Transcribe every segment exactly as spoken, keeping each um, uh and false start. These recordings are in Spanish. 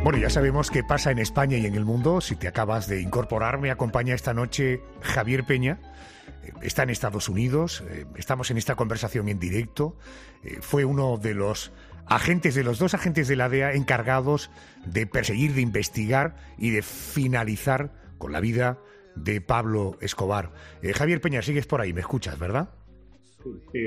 Bueno, ya sabemos qué pasa en España y en el mundo. Si te acabas de incorporar, me acompaña esta noche Javier Peña. Está en Estados Unidos, estamos en esta conversación en directo. Fue uno de los agentes, de los dos agentes de la D E A encargados de perseguir, de investigar y de finalizar con la vida de Pablo Escobar. Eh, Javier Peña, sigues por ahí, me escuchas, ¿verdad? Sí, sí,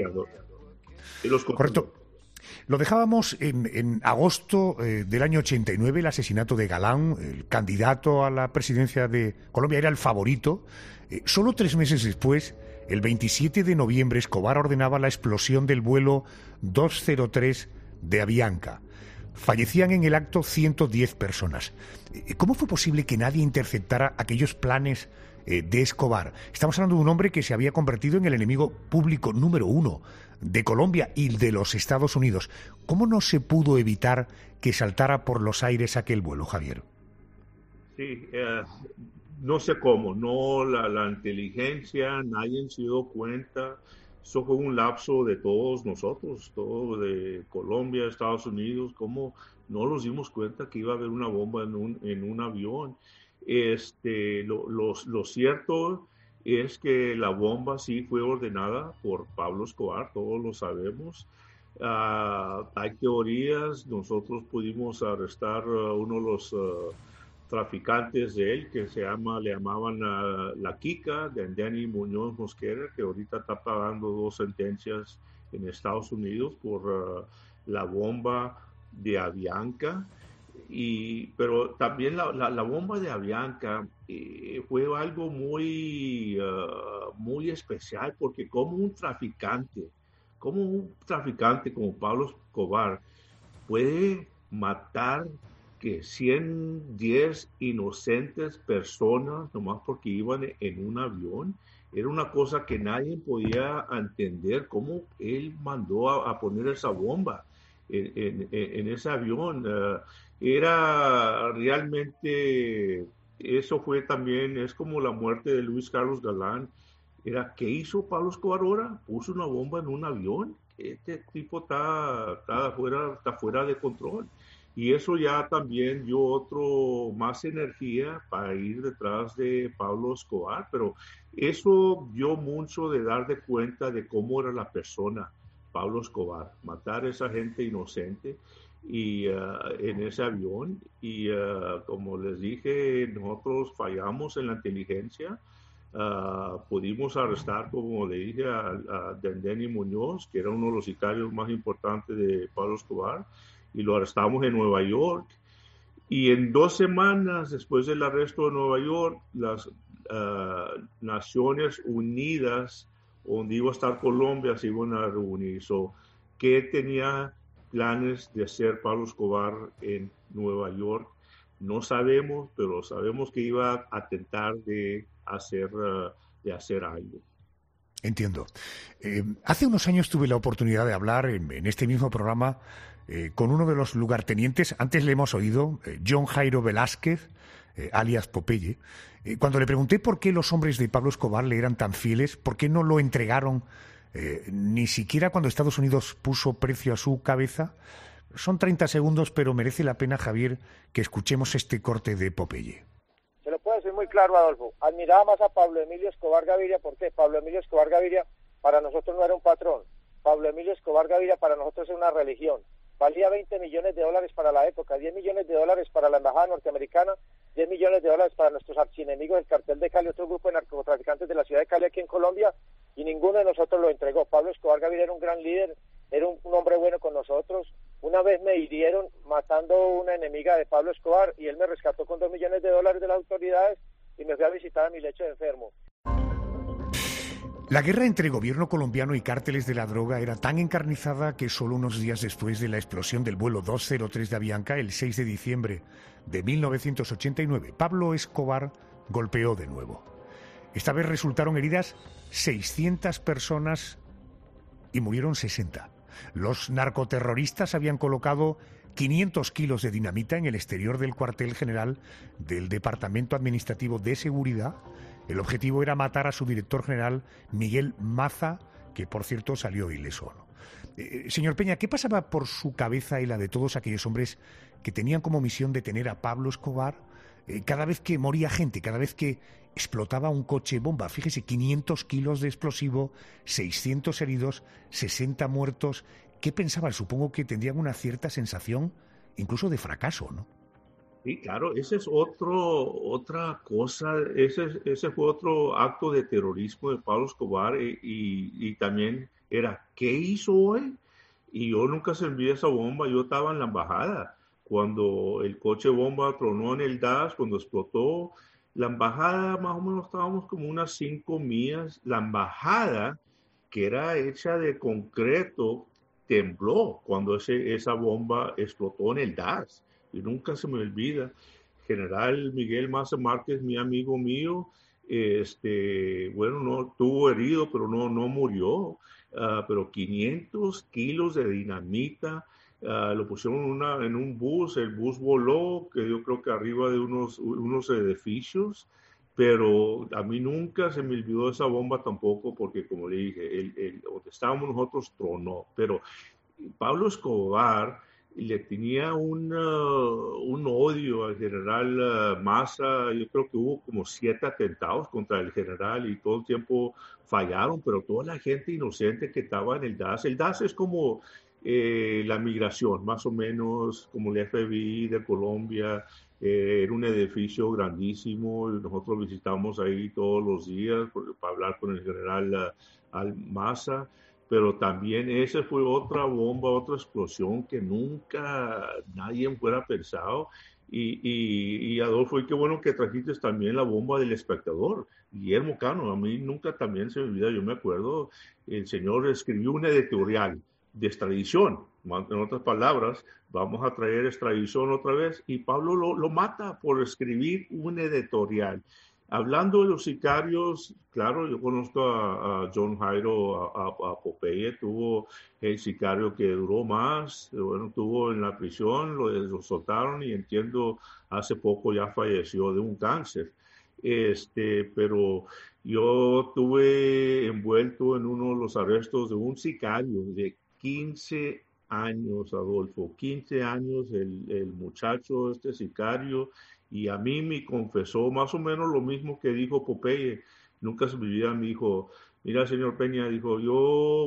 y los correcto. Lo dejábamos en, en agosto eh, del año ochenta y nueve, el asesinato de Galán, el candidato a la presidencia de Colombia, era el favorito. Eh, solo tres meses después, el veintisiete de noviembre, Escobar ordenaba la explosión del vuelo doscientos tres de Avianca. Fallecían en el acto ciento diez personas. Eh, ¿Cómo fue posible que nadie interceptara aquellos planes eh, de Escobar? Estamos hablando de un hombre que se había convertido en el enemigo público número uno de Colombia y de los Estados Unidos. ¿Cómo no se pudo evitar que saltara por los aires aquel vuelo, Javier? Sí, eh, no sé cómo, no la, la inteligencia, nadie se dio cuenta. Eso fue un lapso de todos nosotros, todo de Colombia, Estados Unidos, cómo no nos dimos cuenta que iba a haber una bomba en un, en un avión. Este, lo, lo, lo cierto es que la bomba sí fue ordenada por Pablo Escobar, todos lo sabemos. Uh, hay teorías, nosotros pudimos arrestar a uno de los uh, traficantes de él, que se llama, le llamaban uh, La Quica, de Danny Muñoz Mosquera, que ahorita está pagando dos sentencias en Estados Unidos por uh, la bomba de Avianca. Y, pero también la, la, la bomba de Avianca eh, fue algo muy, uh, muy especial, porque como un traficante, como un traficante como Pablo Escobar puede matar que ciento diez inocentes personas nomás porque iban en un avión. Era una cosa que nadie podía entender, cómo él mandó a, a poner esa bomba en, en, en ese avión. Uh, era realmente, eso fue también, es como la muerte de Luis Carlos Galán. Era, ¿qué hizo Pablo Escobar ahora? Puso una bomba en un avión. Este tipo está, está, fuera, está fuera de control. Y eso ya también dio otro, más energía para ir detrás de Pablo Escobar. Pero eso dio mucho de dar de cuenta de cómo era la persona Pablo Escobar. Matar a esa gente inocente y uh, en ese avión. Y uh, como les dije, nosotros fallamos en la inteligencia. Uh, pudimos arrestar, como le dije, a, a Danny Muñoz, que era uno de los sicarios más importantes de Pablo Escobar, y lo arrestamos en Nueva York. Y en dos semanas después del arresto de Nueva York, las uh, Naciones Unidas, donde iba a estar Colombia, se iban a reunir. So, ¿qué tenía planes de hacer Pablo Escobar en Nueva York? No sabemos, pero sabemos que iba a intentar de hacer, uh, de hacer algo. Entiendo. Eh, hace unos años tuve la oportunidad de hablar en, en este mismo programa eh, con uno de los lugartenientes. Antes le hemos oído, eh, John Jairo Velázquez, eh, alias Popeye. Eh, cuando le pregunté por qué los hombres de Pablo Escobar le eran tan fieles, por qué no lo entregaron eh, ni siquiera cuando Estados Unidos puso precio a su cabeza. Son treinta segundos, pero merece la pena, Javier, que escuchemos este corte de Popeye. Se lo puedo decir muy claro, Adolfo. Admiraba más a Pablo Emilio Escobar Gaviria. ¿Por qué? Pablo Emilio Escobar Gaviria para nosotros no era un patrón. Pablo Emilio Escobar Gaviria para nosotros era una religión. Valía veinte millones de dólares para la época, diez millones de dólares para la embajada norteamericana, diez millones de dólares para nuestros archienemigos del cartel de Cali, otro grupo de narcotraficantes de la ciudad de Cali aquí en Colombia, y ninguno de nosotros lo entregó. Pablo Escobar Gaviria era un gran líder, era un, un hombre bueno con nosotros. Una vez me hirieron matando una enemiga de Pablo Escobar y él me rescató con dos millones de dólares de las autoridades y me fui a visitar a mi lecho de enfermo. La guerra entre gobierno colombiano y cárteles de la droga era tan encarnizada que solo unos días después de la explosión del vuelo doscientos tres de Avianca, el seis de diciembre de mil novecientos ochenta y nueve, Pablo Escobar golpeó de nuevo. Esta vez resultaron heridas seiscientas personas y murieron sesenta. Los narcoterroristas habían colocado quinientos kilos de dinamita en el exterior del cuartel general del Departamento Administrativo de Seguridad. El objetivo era matar a su director general, Miguel Maza, que por cierto salió ileso, ¿no? Eh, señor Peña, ¿qué pasaba por su cabeza y la de todos aquellos hombres que tenían como misión detener a Pablo Escobar eh, cada vez que moría gente, cada vez que explotaba un coche bomba? Fíjese, quinientos kilos de explosivo, seiscientos heridos, sesenta muertos. ¿Qué pensaban? Supongo que tendrían una cierta sensación incluso de fracaso, ¿no? Sí, claro, ese es otro, otra cosa, ese, ese fue otro acto de terrorismo de Pablo Escobar y, y, y también era, ¿qué hizo hoy? Y yo nunca se envié esa bomba, yo estaba en la embajada cuando el coche bomba tronó en el Dallas, cuando explotó. La embajada más o menos estábamos como unas cinco millas, la embajada que era hecha de concreto tembló cuando ese, esa bomba explotó en el Dallas. Y nunca se me olvida, General Miguel Maza Márquez, mi amigo mío, este, bueno, no estuvo herido, pero no, no murió, uh, pero quinientos kilos de dinamita, uh, lo pusieron una, en un bus, el bus voló, que yo creo que arriba de unos, unos edificios, pero a mí nunca se me olvidó esa bomba tampoco, porque como le dije, el, el, donde estábamos nosotros tronó, pero Pablo Escobar le tenía un, uh, un odio al general uh, Maza. Yo creo que hubo como siete atentados contra el general y todo el tiempo fallaron, pero toda la gente inocente que estaba en el D A S. El D A S es como eh, la migración, más o menos como el F B I de Colombia. Eh, era un edificio grandísimo y nosotros visitamos ahí todos los días por, para hablar con el general uh, Al Maza. Pero también esa fue otra bomba, otra explosión que nunca nadie fuera pensado. Y, y, y Adolfo, y qué bueno que trajiste también la bomba del Espectador. Guillermo Cano, a mí nunca también se me olvida, yo me acuerdo, el señor escribió un editorial de extradición. En otras palabras, vamos a traer extradición otra vez, y Pablo lo, lo mata por escribir un editorial. Hablando de los sicarios, claro, yo conozco a, a John Jairo, a, a, a Popeye, tuvo el sicario que duró más, bueno, estuvo en la prisión, lo, lo soltaron y entiendo hace poco ya falleció de un cáncer. Este, pero yo estuve envuelto en uno de los arrestos de un sicario de quince años, Adolfo, quince años, el, el muchacho, este sicario, y a mí me confesó más o menos lo mismo que dijo Popeye. Nunca se me olvida, me dijo, mira, señor Peña, dijo, yo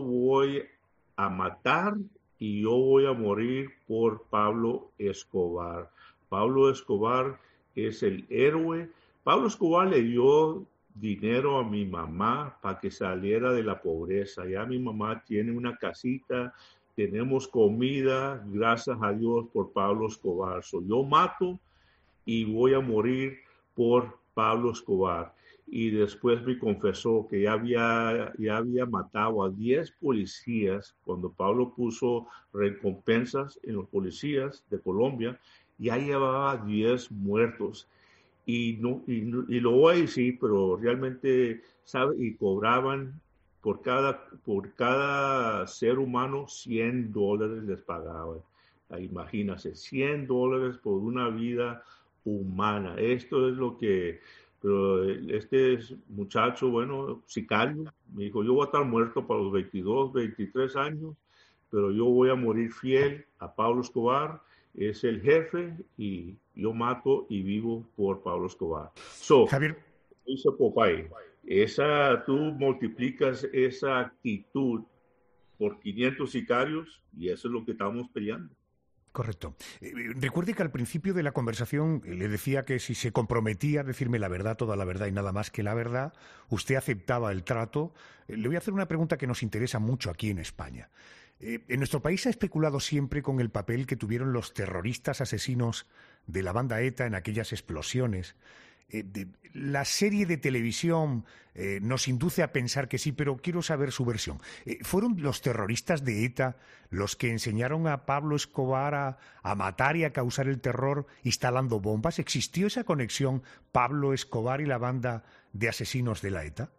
voy a matar y yo voy a morir por Pablo Escobar. Pablo Escobar es el héroe. Pablo Escobar le dio dinero a mi mamá para que saliera de la pobreza. Ya mi mamá tiene una casita, tenemos comida, gracias a Dios por Pablo Escobar. So, yo mato y voy a morir por Pablo Escobar. Y después me confesó que ya había, ya había matado a diez policías cuando Pablo puso recompensas en los policías de Colombia. Ya llevaba diez muertos. Y, no, y, y lo voy a decir, pero realmente, ¿sabe? Y cobraban por cada, por cada ser humano cien dólares les pagaban. Imagínense, cien dólares por una vida humana. Esto es lo que, pero este muchacho, bueno, sicario, me dijo, yo voy a estar muerto para los veintidós, veintitrés años, pero yo voy a morir fiel a Pablo Escobar, es el jefe y yo mato y vivo por Pablo Escobar. So, Javier, dice Popeye, esa, tú multiplicas esa actitud por quinientos sicarios y eso es lo que estamos peleando. Correcto. Eh, recuerde que al principio de la conversación le decía que si se comprometía a decirme la verdad, toda la verdad y nada más que la verdad, usted aceptaba el trato. Eh, le voy a hacer una pregunta que nos interesa mucho aquí en España. Eh, en nuestro país se ha especulado siempre con el papel que tuvieron los terroristas asesinos de la banda ETA en aquellas explosiones. Eh, de, la serie de televisión eh, nos induce a pensar que sí, pero quiero saber su versión. Eh, ¿Fueron los terroristas de ETA los que enseñaron a Pablo Escobar a, a matar y a causar el terror instalando bombas? ¿Existió esa conexión Pablo Escobar y la banda de asesinos de la ETA?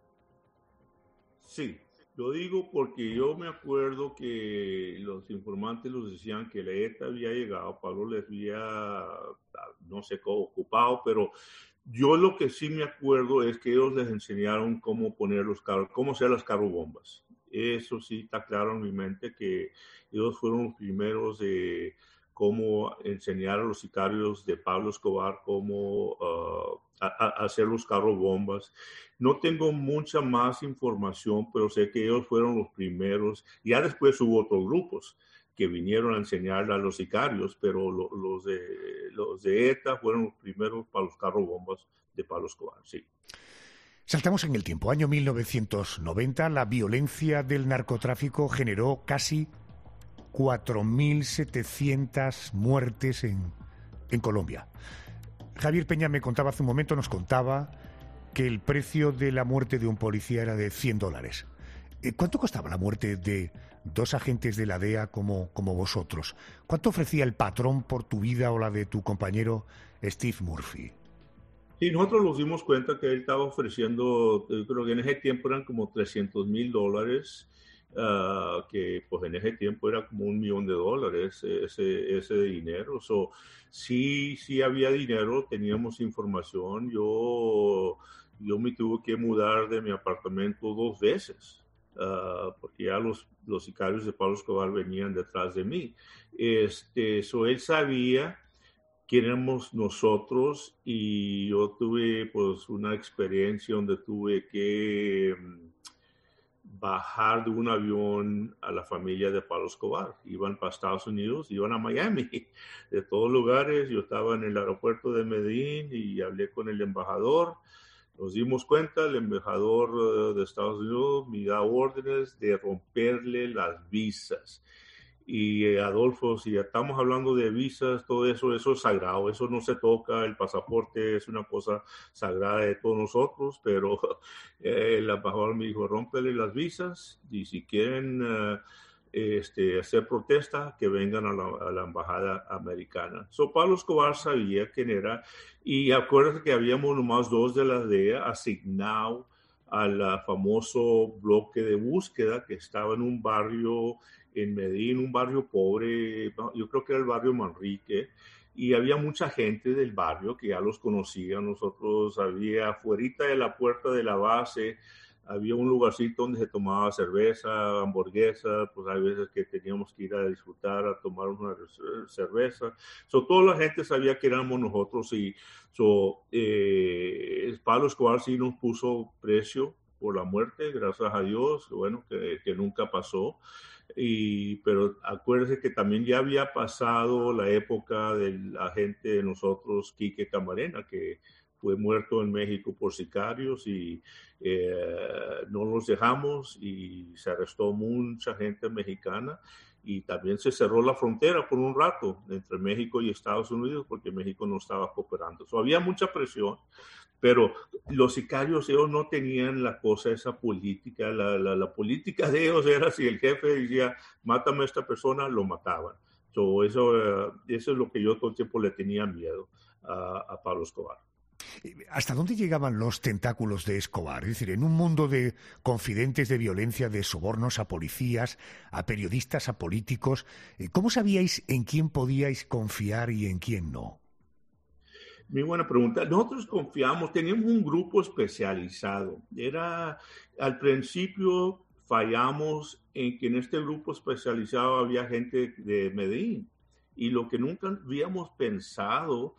Sí, lo digo porque yo me acuerdo que los informantes los decían que la ETA había llegado, Pablo les había, no sé cómo, ocupado, pero yo lo que sí me acuerdo es que ellos les enseñaron cómo poner los carros, cómo hacer las carrobombas. Eso sí está claro en mi mente, que ellos fueron los primeros de cómo enseñar a los sicarios de Pablo Escobar cómo uh, a, a hacer los carros bombas. No tengo mucha más información, pero sé que ellos fueron los primeros. Ya después hubo otros grupos que vinieron a enseñar a los sicarios, pero lo, los, de, los de ETA fueron los primeros para los carros bombas de Pablo Escobar, sí. Saltamos en el tiempo. Año mil novecientos noventa, la violencia del narcotráfico generó casi cuatro mil setecientas muertes en, en Colombia. Javier Peña me contaba hace un momento, nos contaba que el precio de la muerte de un policía era de cien dólares. ¿Cuánto costaba la muerte de dos agentes de la D E A como, como vosotros? ¿Cuánto ofrecía el patrón por tu vida o la de tu compañero Steve Murphy? Sí, nosotros nos dimos cuenta que él estaba ofreciendo, yo creo que en ese tiempo eran como trescientos mil dólares, uh, que pues en ese tiempo era como un millón de dólares ese, ese dinero. So, sí, sí había dinero, teníamos información. Yo, yo me tuve que mudar de mi apartamento dos veces. Uh, porque ya los, los sicarios de Pablo Escobar venían detrás de mí. Este, so él sabía quién éramos nosotros, y yo tuve pues una experiencia donde tuve que um, bajar de un avión a la familia de Pablo Escobar. Iban para Estados Unidos, iban a Miami, de todos lugares. Yo estaba en el aeropuerto de Medellín y hablé con el embajador. Nos dimos cuenta, el embajador de Estados Unidos me da órdenes de romperle las visas. Y eh, Adolfo, si estamos hablando de visas, todo eso, eso es sagrado, eso no se toca. El pasaporte es una cosa sagrada de todos nosotros, pero eh, el embajador me dijo, rómpele las visas, y si quieren uh, este, hacer protesta, que vengan a la, a la embajada americana. So, Pablo Escobar sabía quién era, y acuérdate que habíamos nomás dos de la D E A asignado al famoso bloque de búsqueda que estaba en un barrio en Medellín, un barrio pobre, yo creo que era el barrio Manrique, y había mucha gente del barrio que ya los conocía. Nosotros había afuera de la puerta de la base, había un lugarcito donde se tomaba cerveza, hamburguesa, pues hay veces que teníamos que ir a disfrutar, a tomar una cerveza. So, toda la gente sabía que éramos nosotros, y so, eh, Pablo Escobar sí nos puso precio por la muerte, gracias a Dios, bueno, que, que nunca pasó. Y, pero acuérdense que también ya había pasado la época del agente de nosotros, Quique Camarena, que fue muerto en México por sicarios, y eh, no los dejamos, y se arrestó mucha gente mexicana, y también se cerró la frontera por un rato entre México y Estados Unidos porque México no estaba cooperando. So, había mucha presión, pero los sicarios, ellos no tenían la cosa, esa política. La, la, la política de ellos era, si el jefe decía, mátame a esta persona, lo mataban. So, eso, uh, eso es lo que yo todo el tiempo le tenía miedo a, a Pablo Escobar. ¿Hasta dónde llegaban los tentáculos de Escobar? Es decir, en un mundo de confidentes de violencia, de sobornos a policías, a periodistas, a políticos, ¿cómo sabíais en quién podíais confiar y en quién no? Muy buena pregunta. Nosotros confiamos, teníamos un grupo especializado. Era, al principio fallamos en que en este grupo especializado había gente de Medellín, y lo que nunca habíamos pensado,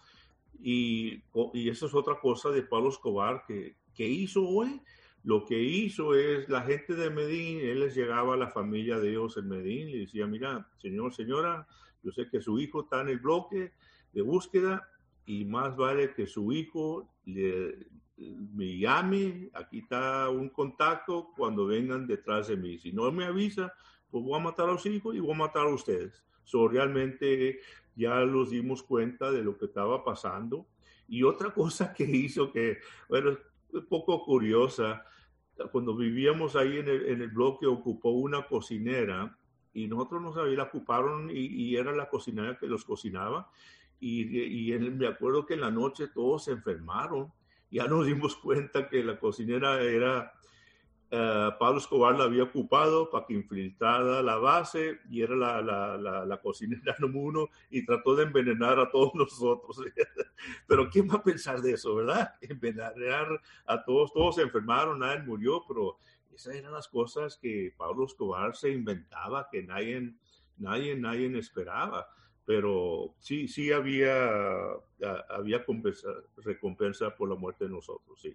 y, y eso es otra cosa de Pablo Escobar, que, que hizo hoy. Lo que hizo es, la gente de Medellín, él les llegaba a la familia de ellos en Medellín y decía, mira, señor, señora, yo sé que su hijo está en el bloque de búsqueda, y más vale que su hijo le, me llame, aquí está un contacto, cuando vengan detrás de mí. Si no me avisa, pues voy a matar a los hijos y voy a matar a ustedes. So, realmente ya nos dimos cuenta de lo que estaba pasando. Y otra cosa que hizo, que, bueno, es un poco curiosa, cuando vivíamos ahí en el, en el bloque, ocupó una cocinera, y nosotros no sabíamos, la ocuparon, y, y era la cocinera que los cocinaba. Y, y en, me acuerdo que en la noche todos se enfermaron. Ya nos dimos cuenta que la cocinera era, uh, Pablo Escobar la había ocupado para que infiltrara la base, y era la, la, la, la cocinera número uno, y trató de envenenar a todos nosotros. Pero ¿quién va a pensar de eso, verdad? Envenenar a todos, todos se enfermaron, nadie murió, pero Esas eran las cosas que Pablo Escobar se inventaba, que nadie, nadie, nadie esperaba. Pero sí, sí había, había compensa, recompensa por la muerte de nosotros, sí.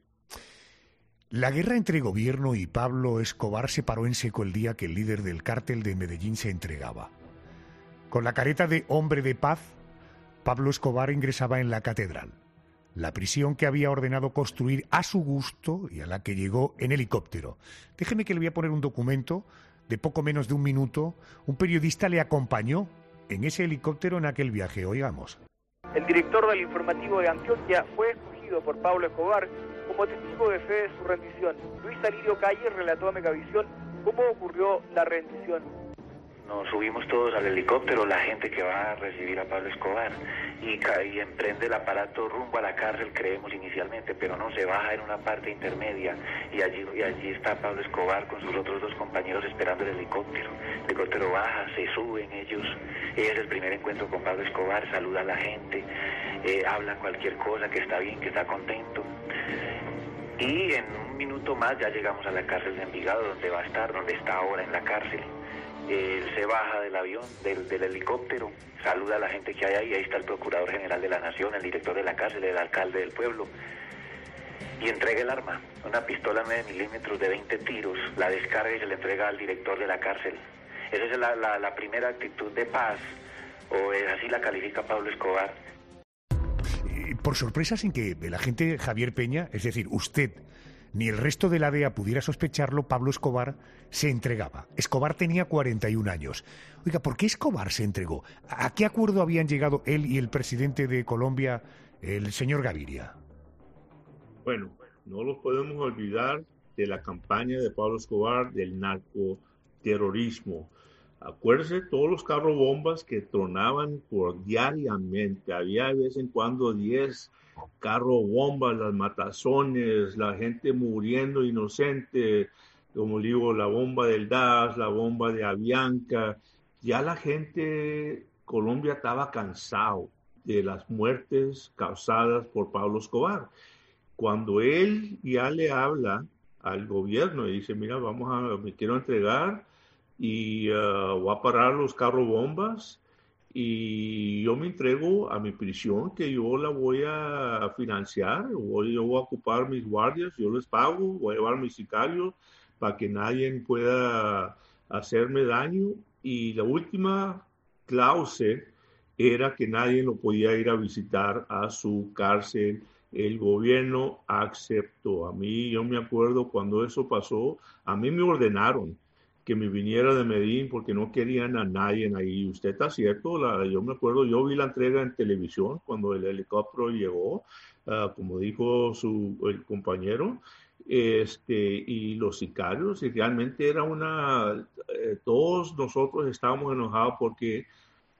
La guerra entre gobierno y Pablo Escobar se paró en seco el día que el líder del cártel de Medellín se entregaba. Con la careta de hombre de paz, Pablo Escobar ingresaba en la catedral, la prisión que había ordenado construir a su gusto y a la que llegó en helicóptero. Déjeme que le voy a poner un documento de poco menos de un minuto. Un periodista le acompañó en ese helicóptero en aquel viaje. Oigamos. El director del informativo de Antioquia fue escogido por Pablo Escobar como testigo de fe de su rendición. Luis Alirio Calle relató a Megavisión cómo ocurrió la rendición. Nos subimos todos al helicóptero, la gente que va a recibir a Pablo Escobar, y, y emprende el aparato rumbo a la cárcel, creemos inicialmente, pero no, se baja en una parte intermedia, y allí, y allí está Pablo Escobar con sus otros dos compañeros esperando el helicóptero. El helicóptero baja, se suben ellos, es el primer encuentro con Pablo Escobar, saluda a la gente, eh, habla cualquier cosa, que está bien, que está contento. Y en un minuto más ya llegamos a la cárcel de Envigado, donde va a estar, donde está ahora en la cárcel. Él se baja del avión, del, del helicóptero, saluda a la gente que hay ahí, ahí está el Procurador General de la Nación, el director de la cárcel, el alcalde del pueblo, y entrega el arma, una pistola nueve milímetros de veinte tiros, la descarga y se la entrega al director de la cárcel. Esa es la, la, la primera actitud de paz, o es así la califica Pablo Escobar. Por sorpresa, sin que el agente Javier Peña, es decir, usted, ni el resto de la D E A pudiera sospecharlo, Pablo Escobar se entregaba. Escobar tenía cuarenta y un años. Oiga, ¿por qué Escobar se entregó? ¿A qué acuerdo habían llegado él y el presidente de Colombia, el señor Gaviria? Bueno, no los podemos olvidar de la campaña de Pablo Escobar del narcoterrorismo. Acuérdense todos los carros bombas que tronaban por diariamente. Había de vez en cuando diez carros bombas, las matazones, la gente muriendo inocente, como digo, la bomba del D A S, la bomba de Avianca. Ya la gente, Colombia estaba cansado de las muertes causadas por Pablo Escobar. Cuando él ya le habla al gobierno y dice, mira, vamos a, me quiero entregar y uh, voy a parar los carros bombas y yo me entrego a mi prisión, que yo la voy a financiar, voy, yo voy a ocupar mis guardias, yo les pago, voy a llevar mis sicarios para que nadie pueda hacerme daño. Y la última cláusula era que nadie lo podía ir a visitar a su cárcel. El gobierno aceptó. A mí, yo me acuerdo cuando eso pasó, a mí me ordenaron que me viniera de Medellín porque no querían a nadie ahí. Usted está cierto, la, yo me acuerdo, yo vi la entrega en televisión cuando el helicóptero llegó, uh, como dijo su, el compañero, este, y los sicarios, y realmente era una, eh, todos nosotros estábamos enojados porque,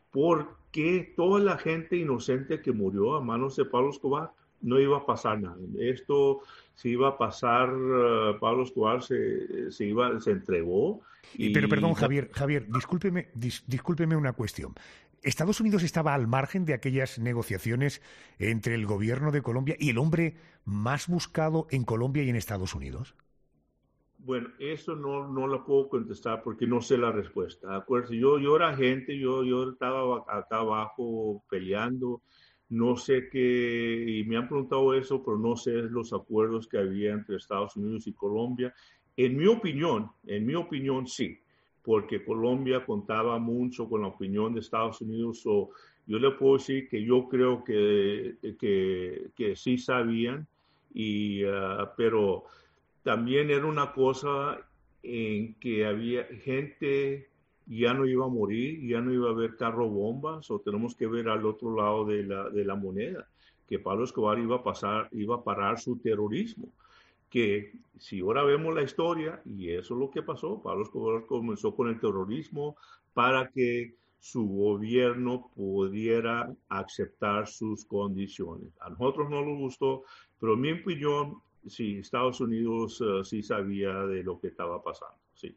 porque toda la gente inocente que murió a manos de Pablo Escobar, no iba a pasar nada. Esto se iba a pasar, uh, Pablo Escobar se, se, iba, se entregó. Y... Pero perdón, Javier, Javier, discúlpeme, dis, discúlpeme una cuestión. ¿Estados Unidos estaba al margen de aquellas negociaciones entre el gobierno de Colombia y el hombre más buscado en Colombia y en Estados Unidos? Bueno, eso no, no lo puedo contestar porque no sé la respuesta. Acuérdense, yo, yo era agente, yo, yo estaba acá abajo peleando. No sé qué, y me han preguntado eso, pero no sé los acuerdos que había entre Estados Unidos y Colombia. En mi opinión, en mi opinión sí, porque Colombia contaba mucho con la opinión de Estados Unidos. So, yo le puedo decir que yo creo que, que, que sí sabían, y, uh, pero también era una cosa en que había gente... ya no iba a morir, ya no iba a haber carro bombas, o tenemos que ver al otro lado de la, de la moneda, que Pablo Escobar iba a pasar, iba a parar su terrorismo, que si ahora vemos la historia, y eso es lo que pasó, Pablo Escobar comenzó con el terrorismo para que su gobierno pudiera aceptar sus condiciones. A nosotros no nos gustó, pero en mi opinión, sí, Estados Unidos uh, sí sabía de lo que estaba pasando, sí.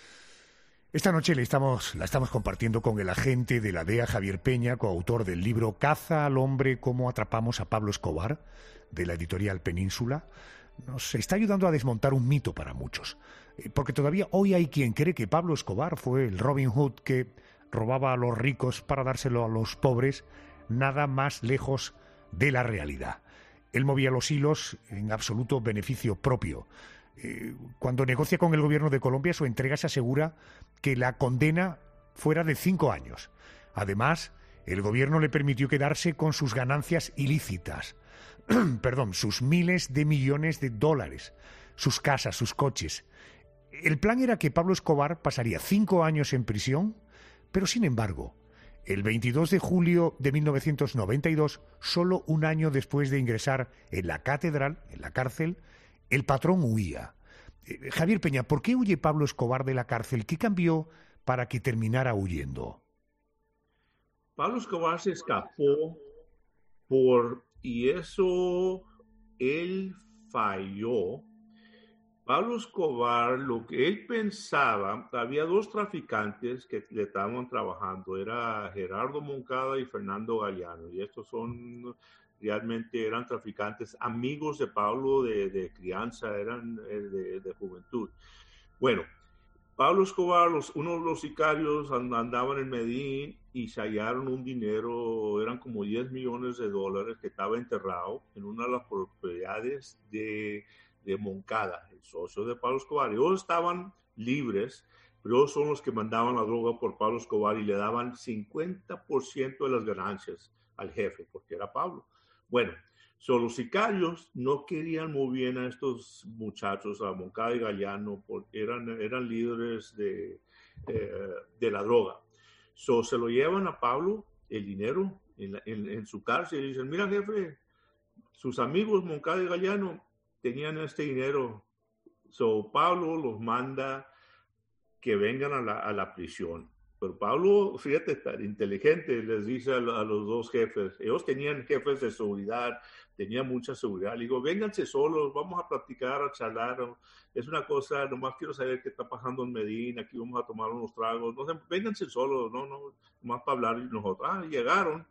Esta noche le estamos, la estamos compartiendo con el agente de la D E A, Javier Peña, coautor del libro Caza al hombre, cómo atrapamos a Pablo Escobar, de la editorial Península. nos está ayudando a desmontar un mito para muchos. Porque todavía hoy hay quien cree que Pablo Escobar fue el Robin Hood que robaba a los ricos para dárselo a los pobres, nada más lejos de la realidad. Él movía los hilos en absoluto beneficio propio. Eh, cuando negocia con el gobierno de Colombia, su entrega se asegura que la condena fuera de cinco años. Además, el gobierno le permitió quedarse con sus ganancias ilícitas, perdón, sus miles de millones de dólares, sus casas, sus coches. El plan era que Pablo Escobar pasaría cinco años en prisión, pero sin embargo, el veintidós de julio de mil novecientos noventa y dos, solo un año después de ingresar en la catedral, en la cárcel, el patrón huía. Eh, Javier Peña, ¿por qué huye Pablo Escobar de la cárcel? ¿Qué cambió para que terminara huyendo? Pablo Escobar se escapó por, y eso él falló. Pablo Escobar, lo que él pensaba, había dos traficantes que le estaban trabajando, era Gerardo Moncada y Fernando Galeano, y estos son, realmente eran traficantes, amigos de Pablo de, de crianza, eran de, de juventud. Bueno, Pablo Escobar, los, uno de los sicarios andaban en Medellín y se hallaron un dinero, eran como diez millones de dólares que estaba enterrado en una de las propiedades de, de Moncada, el socio de Pablo Escobar. Ellos estaban libres, pero ellos son los que mandaban la droga por Pablo Escobar y le daban cincuenta por ciento de las ganancias al jefe, porque era Pablo. Bueno, so, los sicarios no querían muy bien a estos muchachos, a Moncada y Galeano, porque eran, eran líderes de, eh, de la droga. So, se lo llevan a Pablo, el dinero, en, la, en, en su cárcel, y dicen, mira jefe, sus amigos Moncada y Galeano tenían este dinero. So, Pablo los manda que vengan a la, a la prisión. Pero Pablo, fíjate, tan inteligente, les dice a, a los dos jefes, ellos tenían jefes de seguridad, tenían mucha seguridad, le digo, vénganse solos, vamos a platicar, a charlar, es una cosa, nomás quiero saber qué está pasando en Medellín, aquí vamos a tomar unos tragos, no sé, vénganse solos, no, no, nomás para hablar y nosotros. Ah, llegaron,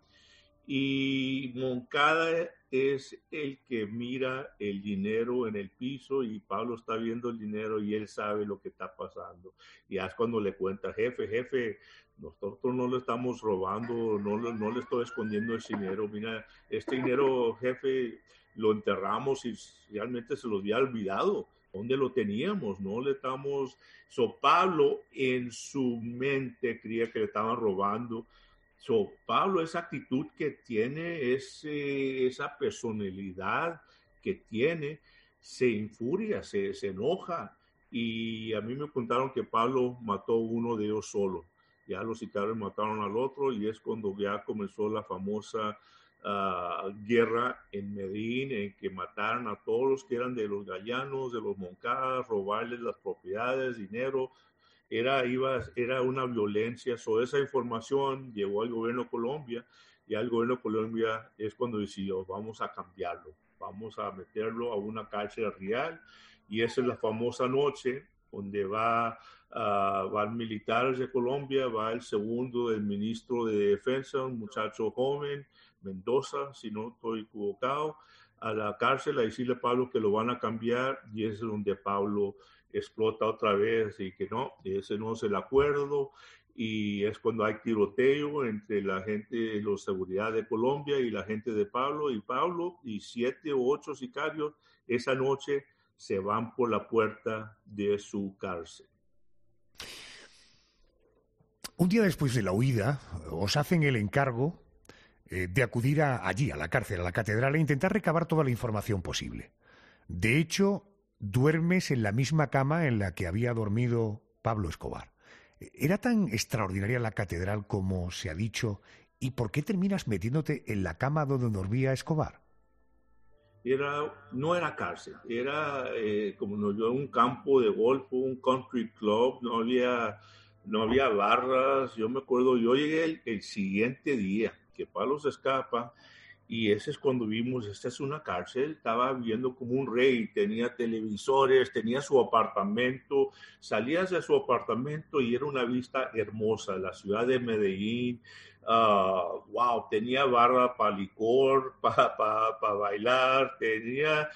y Moncada es el que mira el dinero en el piso y Pablo está viendo el dinero y él sabe lo que está pasando. Y es cuando le cuenta, jefe, jefe, nosotros no le estamos robando, no, no le estoy escondiendo el dinero. Mira, este dinero, jefe, lo enterramos y realmente se los había olvidado. ¿Dónde lo teníamos? No le estamos... So, Pablo en su mente creía que le estaban robando. So, Pablo, esa actitud que tiene, ese, esa personalidad que tiene, se infuria, se, se enoja. Y a mí me contaron que Pablo mató a uno de ellos solo. Ya los sicarios mataron al otro y es cuando ya comenzó la famosa uh, guerra en Medellín, en que mataron a todos los que eran de los Galeanos, de los Moncadas, robarles las propiedades, dinero. Era, iba, era una violencia. So, esa información llegó al gobierno de Colombia y al gobierno de Colombia es cuando decidió, vamos a cambiarlo, vamos a meterlo a una cárcel real. Y esa es la famosa noche donde va, uh, van militares de Colombia, va el segundo del ministro de Defensa, un muchacho joven, Mendoza, si no estoy equivocado, a la cárcel a decirle a Pablo que lo van a cambiar, y es donde Pablo explota otra vez y que no, ese no es el acuerdo, y es cuando hay tiroteo entre la gente de la seguridad de Colombia y la gente de Pablo, y Pablo y siete o ocho sicarios esa noche se van por la puerta de su cárcel. Un día después de la huida, os hacen el encargo eh, de acudir a, allí, a la cárcel, a la catedral, e intentar recabar toda la información posible. De hecho, duermes en la misma cama en la que había dormido Pablo Escobar. ¿Era tan extraordinaria la catedral como se ha dicho? ¿Y por qué terminas metiéndote en la cama donde dormía Escobar? Era, no era cárcel, era eh, como no, yo, un campo de golf, un country club, no había, no había barras. Yo me acuerdo, yo llegué el, el siguiente día que Pablo se escapa. Y ese es cuando vimos, esta es una cárcel, estaba viviendo como un rey, tenía televisores, tenía su apartamento, salías de su apartamento y era una vista hermosa, la ciudad de Medellín, uh, wow, tenía barra para licor, para pa, pa bailar, tenía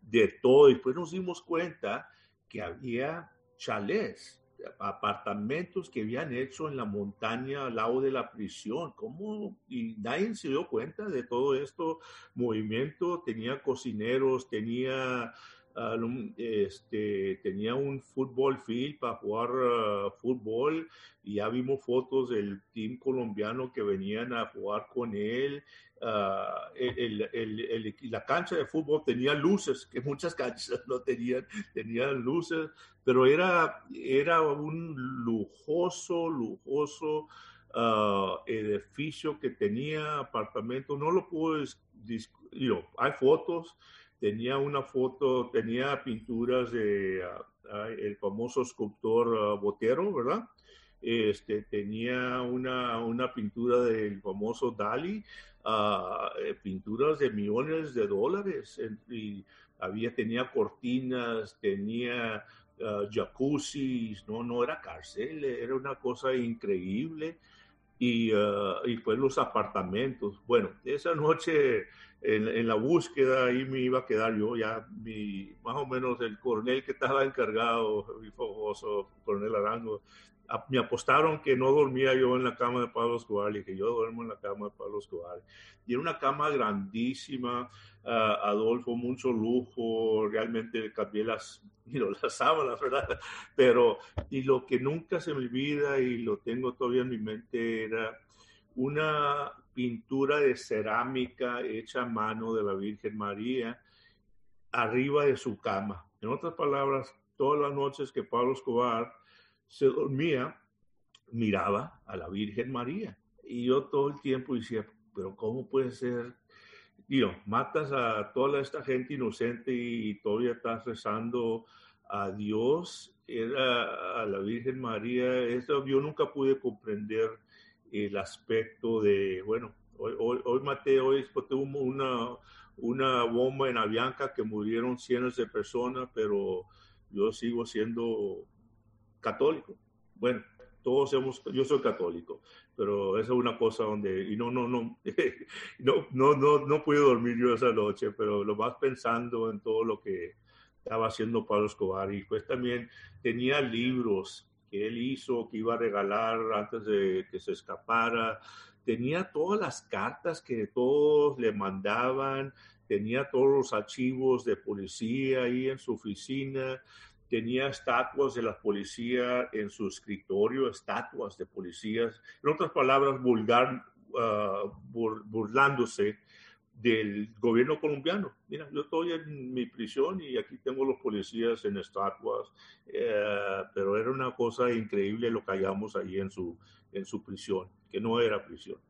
de todo. Y después nos dimos cuenta que había chalés, apartamentos que habían hecho en la montaña al lado de la prisión. ¿Cómo? Y nadie se dio cuenta de todo esto movimiento. Tenía cocineros, tenía, uh, este, tenía un fútbol field para jugar uh, fútbol, y ya vimos fotos del team colombiano que venían a jugar con él. Uh, el, el, el, el, la cancha de fútbol tenía luces, que muchas canchas no tenían, tenían luces, pero era, era un lujoso, lujoso uh, edificio que tenía apartamento. No lo puedo, you know, hay fotos, tenía una foto, tenía pinturas de uh, uh, el famoso escultor uh, Botero, ¿verdad? Este, tenía una, una pintura del famoso Dalí, uh, eh, pinturas de millones de dólares, y había, tenía cortinas, tenía uh, jacuzzis, no, no era cárcel, era una cosa increíble. Y, uh, y pues los apartamentos. Bueno, esa noche en, en la búsqueda ahí me iba a quedar yo, ya mi, más o menos el coronel que estaba encargado, mi famoso coronel Arango, a, me apostaron que no dormía yo en la cama de Pablo Escobar, y que yo duermo en la cama de Pablo Escobar. Y era una cama grandísima, uh, Adolfo, mucho lujo, realmente cambié las, you know, las sábanas, ¿verdad? Pero, y lo que nunca se me olvida y lo tengo todavía en mi mente, era una pintura de cerámica hecha a mano de la Virgen María arriba de su cama. En otras palabras, todas las noches que Pablo Escobar se dormía, miraba a la Virgen María. Y yo todo el tiempo decía, pero ¿cómo puede ser? Digo, matas a toda esta gente inocente y todavía estás rezando a Dios, era a la Virgen María. Eso yo nunca pude comprender el aspecto de, bueno, hoy, hoy, hoy maté, hoy exploté una, una bomba en Avianca que murieron cientos de personas, pero yo sigo siendo católico. Bueno, todos somos, yo soy católico, pero esa es una cosa donde, y no, no, no, no, no, no, no pude dormir yo esa noche, pero lo vas pensando en todo lo que estaba haciendo Pablo Escobar. Y pues también tenía libros que él hizo, que iba a regalar antes de que se escapara. Tenía todas las cartas que todos le mandaban, tenía todos los archivos de policía ahí en su oficina. Tenía estatuas de la policía en su escritorio, estatuas de policías. En otras palabras, vulgar, uh, bur, burlándose del gobierno colombiano. Mira, yo estoy en mi prisión y aquí tengo los policías en estatuas, eh, pero era una cosa increíble lo que hallamos ahí en su, en su prisión, que no era prisión.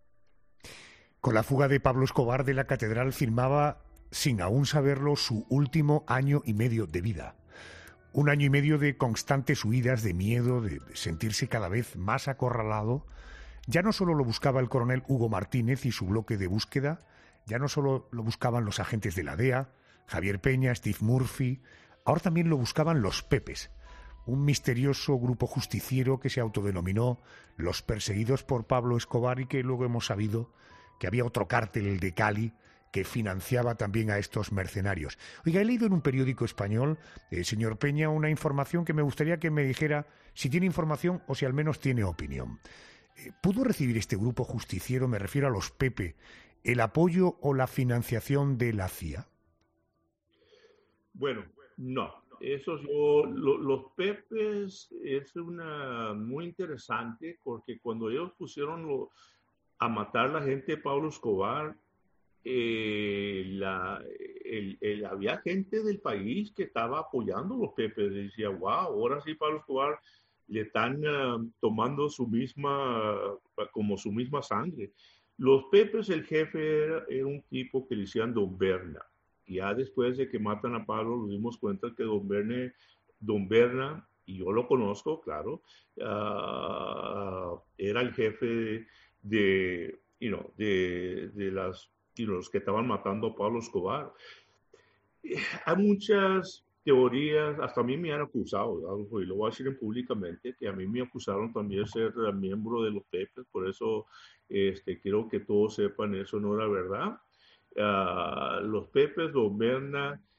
Con la fuga de Pablo Escobar de la catedral firmaba, sin aún saberlo, su último año y medio de vida. Un año y medio de constantes huidas, de miedo, de sentirse cada vez más acorralado. Ya no solo lo buscaba el coronel Hugo Martínez y su bloque de búsqueda, ya no solo lo buscaban los agentes de la D E A, Javier Peña, Steve Murphy, ahora también lo buscaban los Pepes, un misterioso grupo justiciero que se autodenominó los perseguidos por Pablo Escobar, y que luego hemos sabido que había otro cártel, el de Cali, que financiaba también a estos mercenarios. Oiga, he leído en un periódico español, eh, señor Peña, una información que me gustaría que me dijera si tiene información o si al menos tiene opinión. Eh, ¿Pudo recibir este grupo justiciero, me refiero a los Pepe, el apoyo o la financiación de la C I A? Bueno, no. Eso yo, lo, los Pepes es una muy interesante, porque cuando ellos pusieron lo, a matar a la gente de Pablo Escobar, Eh, la, el, el, había gente del país que estaba apoyando a los Pepes. Decía, wow, ahora sí Pablo Escobar le están uh, tomando su misma, uh, como su misma sangre. Los Pepes, el jefe era, era un tipo que le decían Don Berna. Ya después de que matan a Pablo, nos dimos cuenta que Don Berna, Don Berna, y yo lo conozco, claro, uh, era el jefe de, you know, de, de las y los que estaban matando a Pablo Escobar. Hay muchas teorías, hasta a mí me han acusado, ¿no? Y lo voy a decir públicamente, que a mí me acusaron también de ser miembro de los Pepes, por eso este, quiero que todos sepan, eso no era verdad. Uh, los Pepes, Don Berna,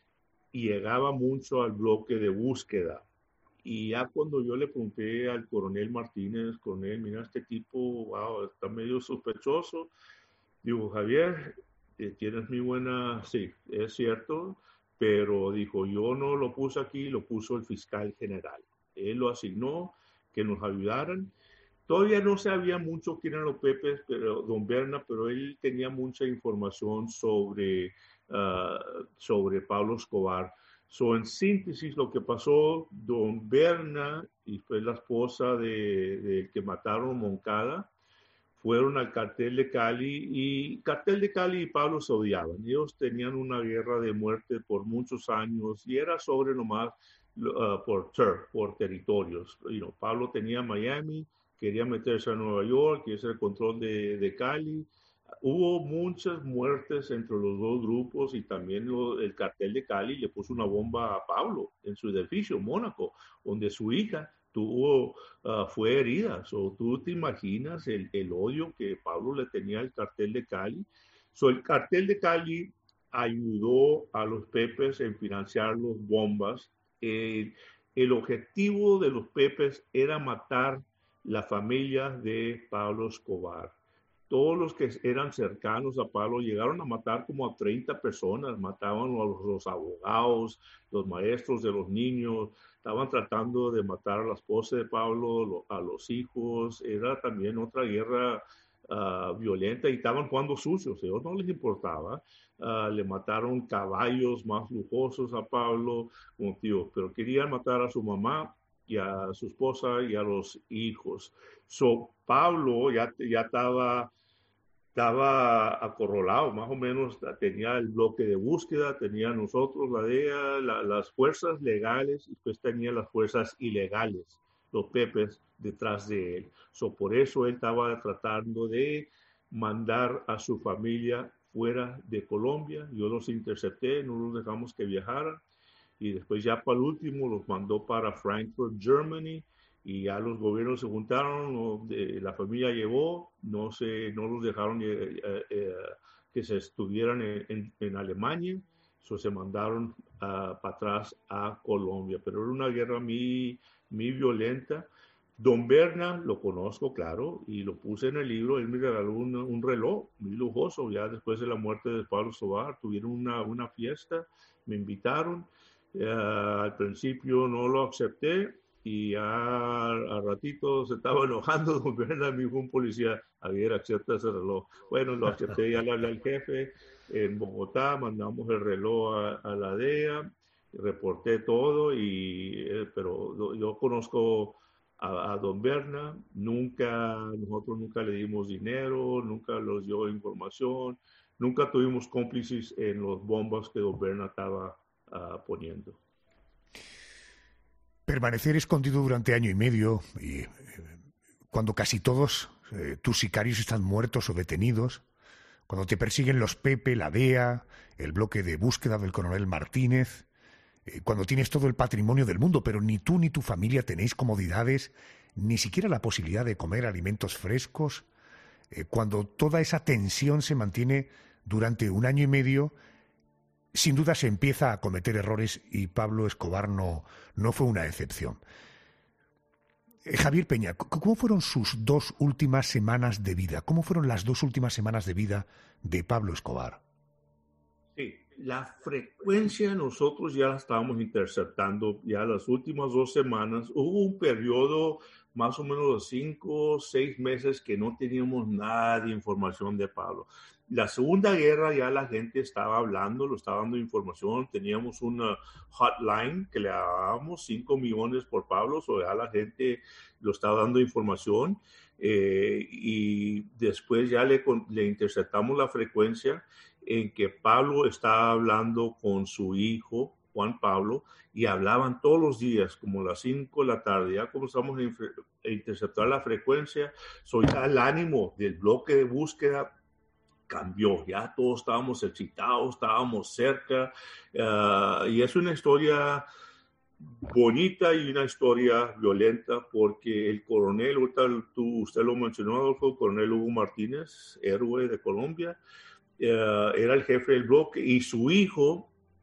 y llegaba mucho al bloque de búsqueda. Y ya cuando yo le pregunté al coronel Martínez, coronel, mira, este tipo, wow, está medio sospechoso. Digo, Javier, eh, tienes mi buena, sí, es cierto, pero dijo, yo no lo puse aquí, lo puso el fiscal general. Él lo asignó, que nos ayudaran. Todavía no sabía mucho quién eran los Pepes, pero don Berna, pero él tenía mucha información sobre, uh, sobre Pablo Escobar. So, en síntesis, lo que pasó, don Berna, y fue la esposa de, de que mataron Moncada, fueron al cartel de Cali, y cartel de Cali y Pablo se odiaban. Ellos tenían una guerra de muerte por muchos años y era sobre nomás uh, por turf, por territorios. You know, Pablo tenía Miami, quería meterse a Nueva York, quería hacer el control de, de Cali. Hubo muchas muertes entre los dos grupos y también lo, el cartel de Cali le puso una bomba a Pablo en su edificio, Mónaco, donde su hija tuvo, uh, fue herida. So, tú te imaginas el, el odio que Pablo le tenía al cartel de Cali. So, el cartel de Cali ayudó a los Pepes en financiar las bombas. Eh, el objetivo de los Pepes era matar la familia de Pablo Escobar. Todos los que eran cercanos a Pablo llegaron a matar como a treinta personas, mataban a los, los abogados, los maestros de los niños, estaban tratando de matar a la esposa de Pablo, a los hijos. Era también otra guerra uh, violenta y estaban jugando sucios, a ellos no les importaba. Uh, le mataron caballos más lujosos a Pablo, como tío, pero querían matar a su mamá y a su esposa y a los hijos. So, Pablo ya, ya estaba, estaba acorralado, más o menos tenía el bloque de búsqueda, tenía nosotros, la D E A, la, las fuerzas legales, y después tenía las fuerzas ilegales, los Pepes, detrás de él. So, por eso él estaba tratando de mandar a su familia fuera de Colombia. Yo los intercepté, no los dejamos que viajaran. Y después ya para el último los mandó para Frankfurt, Germany, y ya los gobiernos se juntaron, no, de, la familia llegó, no, se, no los dejaron eh, eh, que se estuvieran en, en, en Alemania, so se mandaron uh, para atrás a Colombia. Pero era una guerra muy, muy violenta. Don Berna lo conozco, claro, y lo puse en el libro. Él me regaló un, un reloj muy lujoso, ya después de la muerte de Pablo Escobar. Tuvieron una, una fiesta, me invitaron. Uh, al principio no lo acepté y ya al ratito se estaba enojando. Don Berna me dijo un policía, Javier, acepta ese reloj. Bueno, lo acepté, ya le hablé al jefe en Bogotá, mandamos el reloj a, a la D E A, reporté todo, y, eh, pero yo conozco a, a Don Berna, nunca, nosotros nunca le dimos dinero, nunca les dio información, nunca tuvimos cómplices en los bombas que Don Berna estaba Uh, poniendo. Permanecer escondido durante año y medio, y eh, cuando casi todos eh, tus sicarios están muertos o detenidos, cuando te persiguen los Pepe, la D E A, el bloque de búsqueda del coronel Martínez, eh, cuando tienes todo el patrimonio del mundo, pero ni tú ni tu familia tenéis comodidades, ni siquiera la posibilidad de comer alimentos frescos, eh, cuando toda esa tensión se mantiene durante un año y medio, sin duda se empieza a cometer errores, y Pablo Escobar no, no fue una excepción. Eh, Javier Peña, ¿cómo fueron sus dos últimas semanas de vida? ¿Cómo fueron las dos últimas semanas de vida de Pablo Escobar? Sí, la frecuencia nosotros ya la estábamos interceptando ya las últimas dos semanas. Hubo un periodo más o menos de cinco o seis meses que no teníamos nada de información de Pablo. La Segunda Guerra ya la gente estaba hablando, lo estaba dando información. Teníamos una hotline que le dábamos cinco millones por Pablo, o so ya la gente lo estaba dando información. Eh, y después ya le, le interceptamos la frecuencia en que Pablo estaba hablando con su hijo, Juan Pablo, y hablaban todos los días, como a las cinco de la tarde. Ya comenzamos a interceptar la frecuencia. So ya el ánimo del bloque de búsqueda cambió, ya todos estábamos excitados, estábamos cerca, uh, y es una historia bonita y una historia violenta, porque el coronel, ahorita tú, usted lo mencionó, Adolfo, el coronel Hugo Martínez, héroe de Colombia, uh, era el jefe del bloque, y su hijo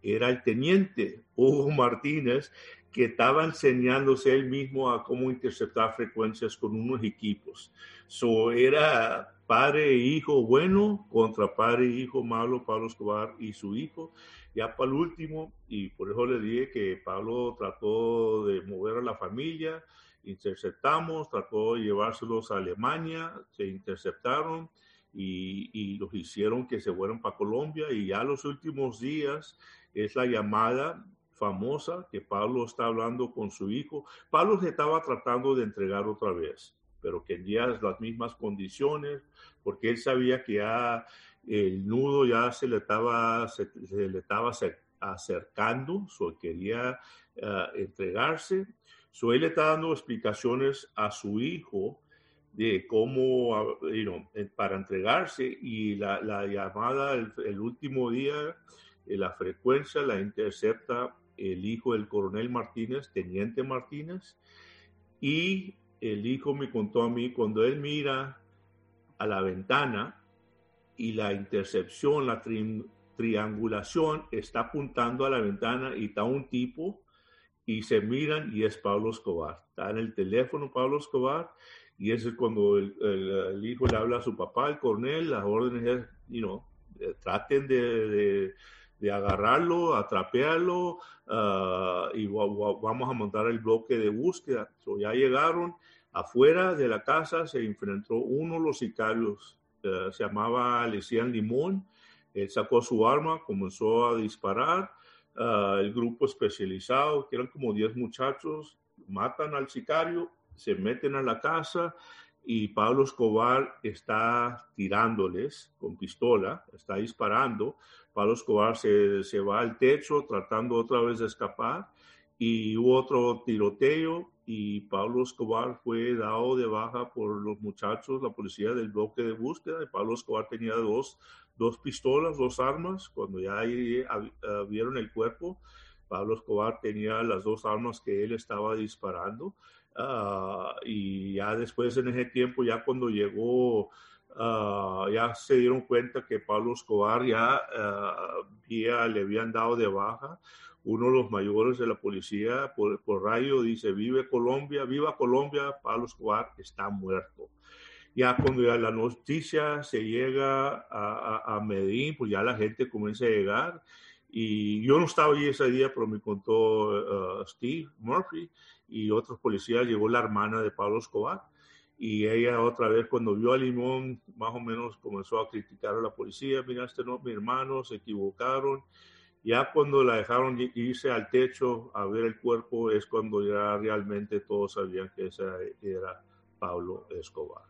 era el teniente Hugo Martínez, que estaba enseñándose él mismo a cómo interceptar frecuencias con unos equipos. So, era padre e hijo bueno contra padre e hijo malo, Pablo Escobar y su hijo. Ya para el último, y por eso le dije que Pablo trató de mover a la familia, interceptamos, trató de llevárselos a Alemania, se interceptaron y, y los hicieron que se fueran para Colombia, y ya los últimos días es la llamada famosa que Pablo está hablando con su hijo. Pablo se estaba tratando de entregar otra vez, pero quería las mismas condiciones, porque él sabía que ya el nudo ya se le estaba, se, se le estaba acercando, so quería uh, entregarse. So él le está dando explicaciones a su hijo de cómo, you know, para entregarse, y la, la llamada el, el último día, la frecuencia la intercepta el hijo del coronel Martínez, teniente Martínez, y el hijo me contó a mí, cuando él mira a la ventana y la intercepción, la tri triangulación está apuntando a la ventana y está un tipo y se miran y es Pablo Escobar. Está en el teléfono Pablo Escobar, y ese es cuando el, el, el hijo le habla a su papá, el coronel, las órdenes es, you know, traten de, de, de agarrarlo, atrapearlo, uh, y vamos a montar el bloque de búsqueda. So, ya llegaron afuera de la casa, se enfrentó uno de los sicarios, uh, se llamaba Lecían Limón. Él sacó su arma, comenzó a disparar. Uh, el grupo especializado, que eran como diez muchachos, matan al sicario, se meten a la casa, y Pablo Escobar está tirándoles con pistola, está disparando. Pablo Escobar se, se va al techo tratando otra vez de escapar, y hubo otro tiroteo, y Pablo Escobar fue dado de baja por los muchachos, la policía del bloque de búsqueda. Y Pablo Escobar tenía dos, dos pistolas, dos armas. Cuando ya ahí, uh, vieron el cuerpo, Pablo Escobar tenía las dos armas que él estaba disparando. Uh, y ya después, en ese tiempo, ya cuando llegó, uh, ya se dieron cuenta que Pablo Escobar ya, uh, ya le habían dado de baja. Uno de los mayores de la policía por, por radio dice: vive Colombia, viva Colombia, Pablo Escobar está muerto. Ya cuando ya la noticia se llega a, a, a Medellín, pues ya la gente comienza a llegar. Y yo no estaba allí ese día, pero me contó uh, Steve Murphy y otros policías. Llegó la hermana de Pablo Escobar, y ella otra vez, cuando vio a Limón, más o menos comenzó a criticar a la policía. Mira, este no, mi hermano, se equivocaron. Ya cuando la dejaron irse al techo a ver el cuerpo, es cuando ya realmente todos sabían que ese era Pablo Escobar.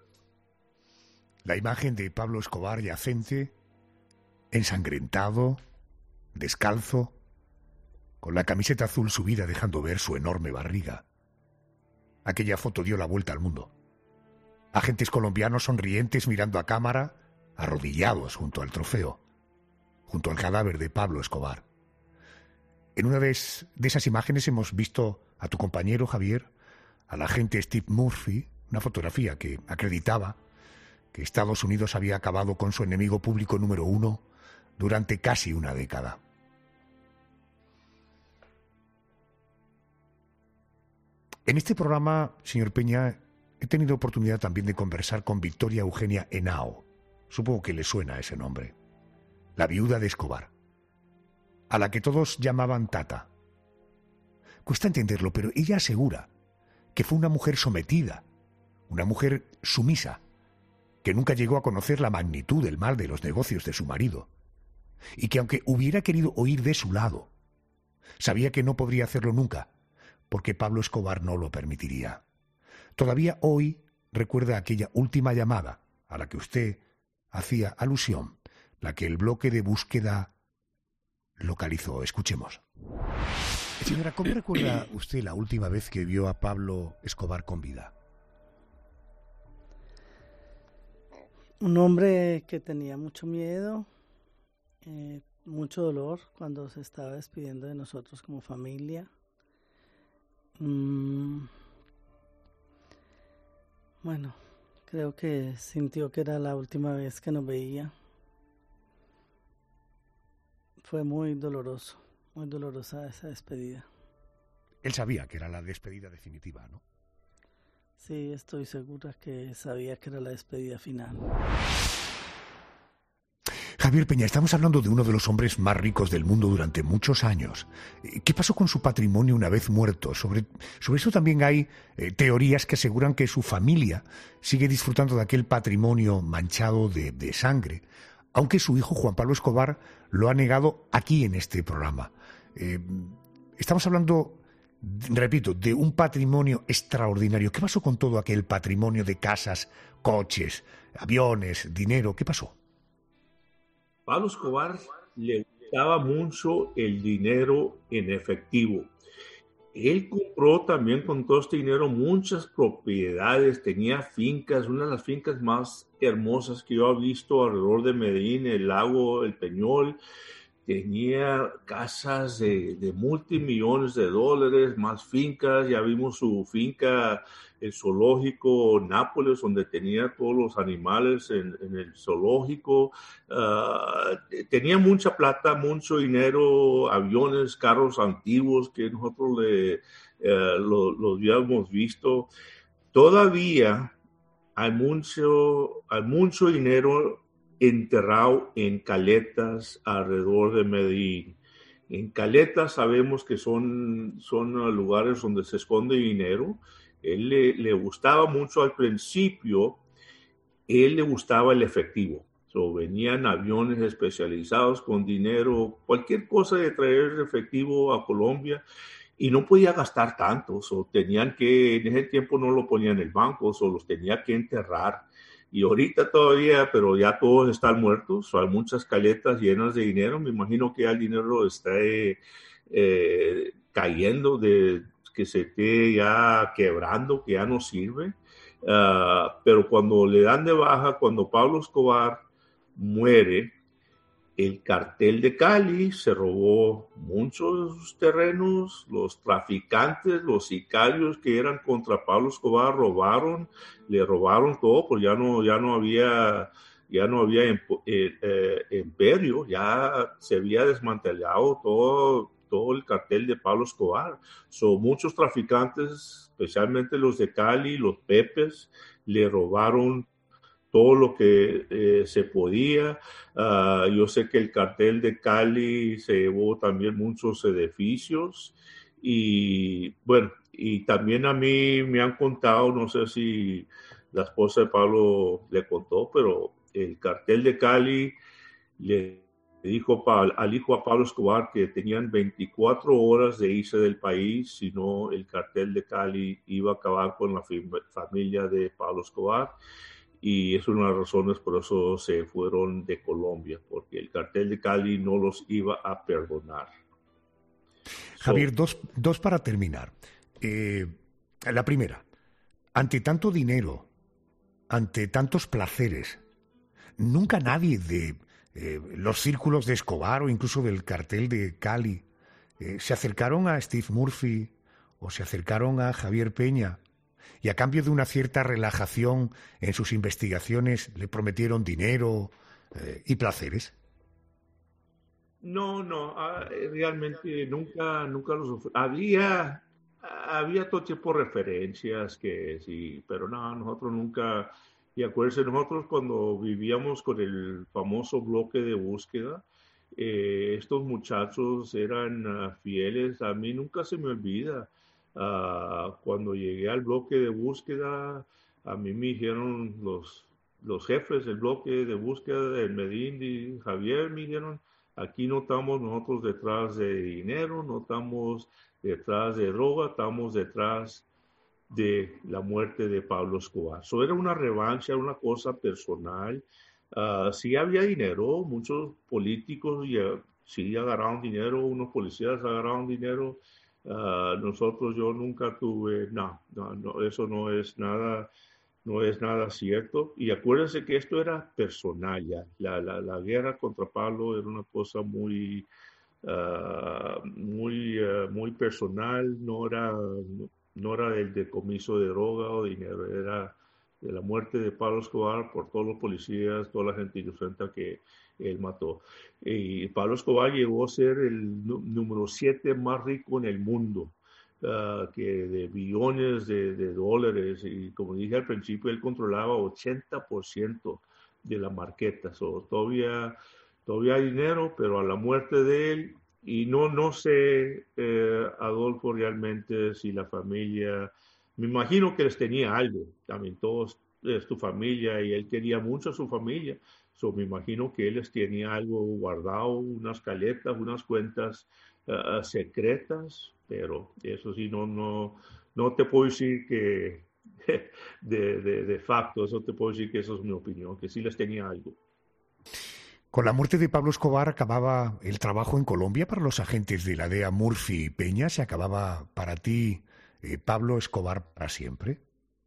La imagen de Pablo Escobar yacente, ensangrentado, descalzo, con la camiseta azul subida dejando ver su enorme barriga. Aquella foto dio la vuelta al mundo. Agentes colombianos sonrientes mirando a cámara, arrodillados junto al trofeo, junto al cadáver de Pablo Escobar. En una de, es, de esas imágenes hemos visto a tu compañero Javier, al agente Steve Murphy, una fotografía que acreditaba que Estados Unidos había acabado con su enemigo público número uno durante casi una década. En este programa, señor Peña, he tenido oportunidad también de conversar con Victoria Eugenia Henao. Supongo que le suena ese nombre. La viuda de Escobar, a la que todos llamaban Tata. Cuesta entenderlo, pero ella asegura que fue una mujer sometida, una mujer sumisa, que nunca llegó a conocer la magnitud del mal de los negocios de su marido, y que aunque hubiera querido oír de su lado, sabía que no podría hacerlo nunca, porque Pablo Escobar no lo permitiría. Todavía hoy recuerda aquella última llamada a la que usted hacía alusión, la que el bloque de búsqueda localizó. Escuchemos. Señora, ¿cómo recuerda usted la última vez que vio a Pablo Escobar con vida? Un hombre que tenía mucho miedo, eh, mucho dolor cuando se estaba despidiendo de nosotros como familia. Mm, bueno, creo que sintió que era la última vez que nos veía. Fue muy doloroso, muy dolorosa esa despedida. Él sabía que era la despedida definitiva, ¿no? Sí, estoy segura que sabía que era la despedida final. Javier Peña, estamos hablando de uno de los hombres más ricos del mundo durante muchos años. ¿Qué pasó con su patrimonio una vez muerto? Sobre, sobre eso también hay eh, teorías que aseguran que su familia sigue disfrutando de aquel patrimonio manchado de, de sangre, aunque su hijo Juan Pablo Escobar lo ha negado aquí en este programa. Eh, estamos hablando, repito, de un patrimonio extraordinario. ¿Qué pasó con todo aquel patrimonio de casas, coches, aviones, dinero? ¿Qué pasó? Pablo Escobar le gustaba mucho el dinero en efectivo. Él compró también con todo este dinero muchas propiedades, tenía fincas, una de las fincas más hermosas que yo he visto alrededor de Medellín, el lago, el Peñol. Tenía casas de, de multimillones de dólares, más fincas. Ya vimos su finca, el zoológico Nápoles, donde tenía todos los animales en, en el zoológico. Uh, tenía mucha plata, mucho dinero, aviones, carros antiguos que nosotros le, uh, lo, los habíamos visto. Todavía hay mucho, hay mucho dinero enterrado en caletas alrededor de Medellín. En caletas sabemos que son, son lugares donde se esconde dinero. Él le, le gustaba mucho al principio, él le gustaba el efectivo. So, venían aviones especializados con dinero, cualquier cosa de traer efectivo a Colombia, y no podía gastar tanto. So, tenían que, en ese tiempo no lo ponían en el banco, so, los tenía que enterrar. Y ahorita todavía, pero ya todos están muertos, so hay muchas caletas llenas de dinero. Me imagino que ya el dinero está eh, eh, cayendo, de, que se esté ya quebrando, que ya no sirve. Uh, pero cuando le dan de baja, cuando Pablo Escobar muere, el cartel de Cali se robó muchos terrenos, los traficantes, los sicarios que eran contra Pablo Escobar robaron, le robaron todo, pues ya no, ya no había, ya no había eh, eh, imperio, ya se había desmantelado todo, todo el cartel de Pablo Escobar. So, muchos traficantes, especialmente los de Cali, los Pepes, le robaron todo lo que eh, se podía. Uh, yo sé que el cartel de Cali se llevó también muchos edificios y bueno, y también a mí me han contado, no sé si la esposa de Pablo le contó, pero el cartel de Cali le dijo al hijo a Pablo Escobar que tenían veinticuatro horas de irse del país, si no el cartel de Cali iba a acabar con la familia de Pablo Escobar. Y es una de las razones por eso se fueron de Colombia, porque el cartel de Cali no los iba a perdonar. Javier, so, dos, dos para terminar. Eh, la primera, ante tanto dinero, ante tantos placeres, nunca nadie de eh, los círculos de Escobar o incluso del cartel de Cali eh, se acercaron a Steve Murphy o se acercaron a Javier Peña y a cambio de una cierta relajación en sus investigaciones le prometieron dinero eh, y placeres. No, no, realmente nunca, nunca los ofre- había, había todo tipo de referencias que sí, pero no, nosotros nunca, y acuérdense, nosotros cuando vivíamos con el famoso bloque de búsqueda, eh, estos muchachos eran uh, fieles, a mí nunca se me olvida. Uh, cuando llegué al bloque de búsqueda, a mí me dijeron los, los jefes del bloque de búsqueda de Medellín y Javier, me dijeron, aquí no estamos nosotros detrás de dinero, no estamos detrás de droga, estamos detrás de la muerte de Pablo Escobar. Eso era una revancha, una cosa personal. Uh, sí había dinero, muchos políticos ya, sí agarraron dinero, unos policías agarraron dinero. Uh, nosotros, yo nunca tuve, no, no, no, eso no es nada, no es nada cierto. Y acuérdense que esto era personal ya. La, la, la guerra contra Pablo era una cosa muy, uh, muy, uh, muy personal, no era, no, no era el decomiso de droga o dinero, era de la muerte de Pablo Escobar por todos los policías, toda la gente inocente que él mató. Y Pablo Escobar llegó a ser el número siete más rico en el mundo, uh, que de billones de, de dólares. Y como dije al principio, él controlaba ochenta por ciento de la marqueta. So, todavía, todavía hay dinero, pero a la muerte de él, y no, no sé, eh, Adolfo, realmente si la familia, me imagino que les tenía algo, también todos es tu familia y él quería mucho a su familia. So, me imagino que él les tenía algo guardado, unas caletas, unas cuentas uh, secretas, pero eso sí, no, no, no te puedo decir que de, de, de facto, eso te puedo decir que eso es mi opinión, que sí les tenía algo. Con la muerte de Pablo Escobar acababa el trabajo en Colombia para los agentes de la D E A Murphy y Peña. ¿Se acababa para ti eh, Pablo Escobar para siempre?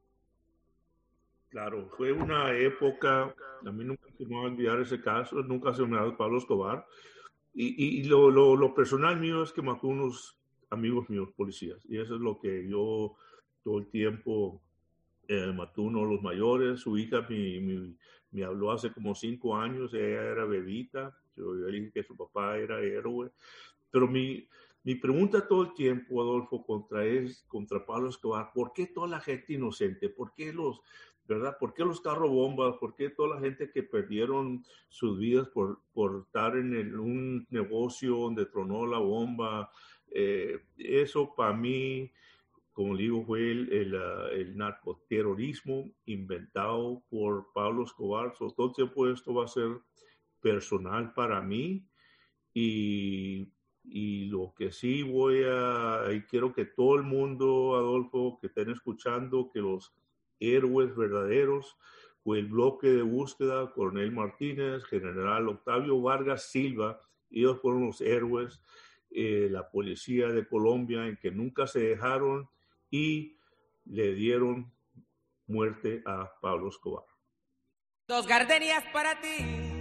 Claro, fue una época, a mí nunca se me va a olvidar ese caso, nunca se me ha dado Pablo Escobar. Y, y, y lo, lo, lo personal mío es que mató unos amigos míos, policías. Y eso es lo que yo todo el tiempo eh, mató uno de los mayores. Su hija me, me, me habló hace como cinco años, ella era bebita. Yo, yo le dije que su papá era héroe. Pero mi, mi pregunta todo el tiempo, Adolfo, contra, es, contra Pablo Escobar, ¿por qué toda la gente inocente? ¿Por qué los... ¿verdad? ¿Por qué los carros bombas? ¿Por qué toda la gente que perdieron sus vidas por, por estar en el, un negocio donde tronó la bomba? Eh, eso para mí, como digo, fue el, el, el narcoterrorismo inventado por Pablo Escobar. So, todo el tiempo esto va a ser personal para mí y, y lo que sí voy a, y quiero que todo el mundo, Adolfo, que estén escuchando, que los héroes verdaderos fue el bloque de búsqueda, Coronel Martínez, General Octavio Vargas Silva, ellos fueron los héroes, eh, la policía de Colombia, en que nunca se dejaron y le dieron muerte a Pablo Escobar. Dos gardenias para ti,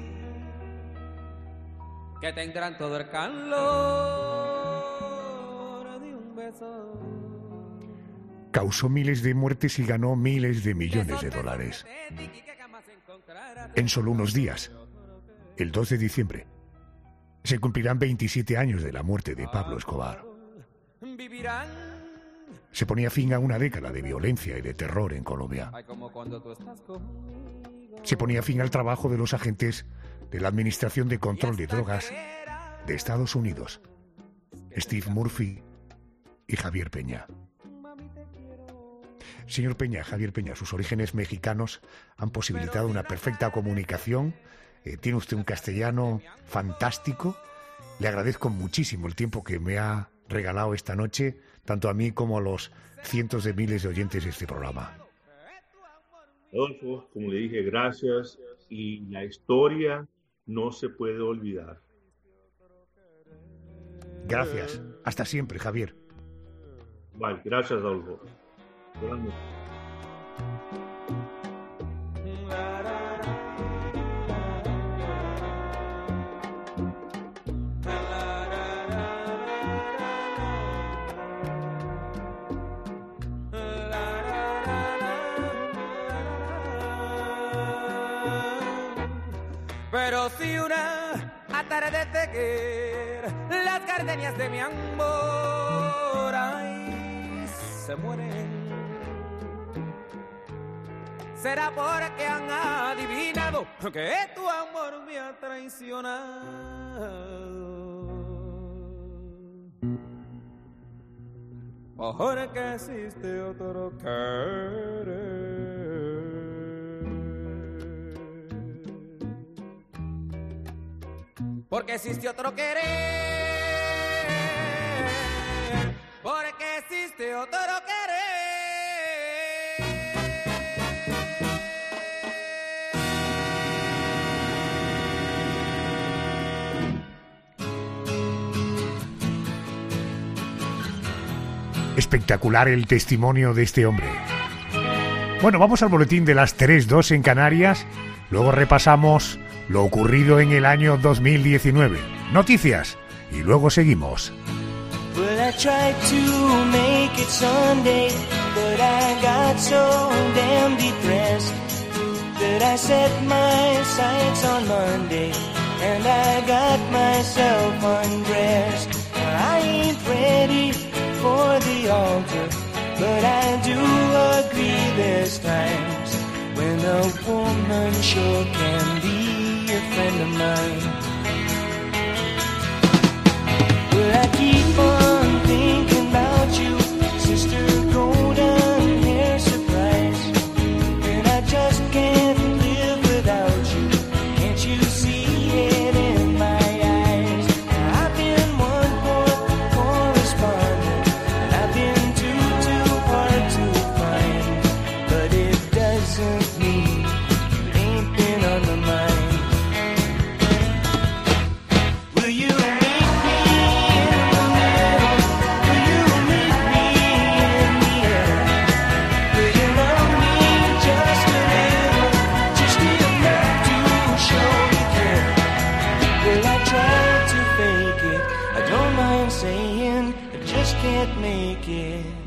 que tendrán todo el calor de un beso. Causó miles de muertes y ganó miles de millones de dólares. En solo unos días, el dos de diciembre, se cumplirán veintisiete años de la muerte de Pablo Escobar. Se ponía fin a una década de violencia y de terror en Colombia. Se ponía fin al trabajo de los agentes de la Administración de Control de Drogas de Estados Unidos, Steve Murphy y Javier Peña. Señor Peña, Javier Peña, sus orígenes mexicanos han posibilitado una perfecta comunicación. Eh, tiene usted un castellano fantástico. Le agradezco muchísimo el tiempo que me ha regalado esta noche, tanto a mí como a los cientos de miles de oyentes de este programa. Adolfo, como le dije, gracias. Y la historia no se puede olvidar. Gracias. Hasta siempre, Javier. Vale, gracias, Adolfo. Buenas noches. Pero si una atardecer las gardenias de mi amor ay, se mueren, será porque han adivinado que tu amor me ha traicionado. Porque existe otro querer. Porque existe otro querer. Porque existe otro querer. Espectacular el testimonio de este hombre. Bueno, vamos al boletín de las tres dos en Canarias. Luego repasamos lo ocurrido en el año dos mil diecinueve. Noticias. Y luego seguimos. Well, I tried to make it Sunday. but I got so damn depressed that I set my sights on Monday, and I got myself undressed. I ain't ready for the altar, but I do agree there's times when a woman sure can be a friend of mine. Well, I keep on thinking about you, sister golden hair surprise, and I just can't live without you. Can't you see it in my eyes? I've been one poor correspondent, and I've been too, too hard to find, but it doesn't mean you ain't been on my mind. Will you meet me in the middle? Will you meet me in the air? Will you love me just a little, just enough to show you care? Will I try to fake it? I don't mind saying I just can't make it.